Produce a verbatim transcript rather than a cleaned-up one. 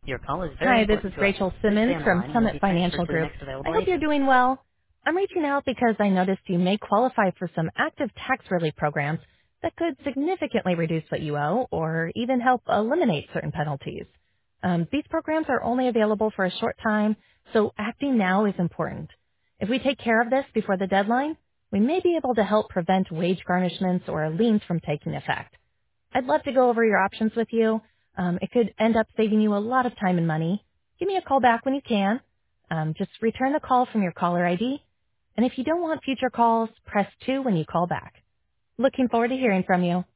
Your call is very Hi, this is important to us. Rachel Please stay Simmons on the from line and you'll Summit be transferred Financial to the Group. next I available hope you're agent. doing well. I'm reaching out because I noticed you may qualify for some active tax relief programs that could significantly reduce what you owe or even help eliminate certain penalties. Um, these programs are only available for a short time, so acting now is important. If we take care of this before the deadline, we may be able to help prevent wage garnishments or liens from taking effect. I'd love to go over your options with you. Um, it could end up saving you a lot of time and money. Give me a call back when you can. Um, just return the call from your caller I D. And if you don't want future calls, press two when you call back. Looking forward to hearing from you.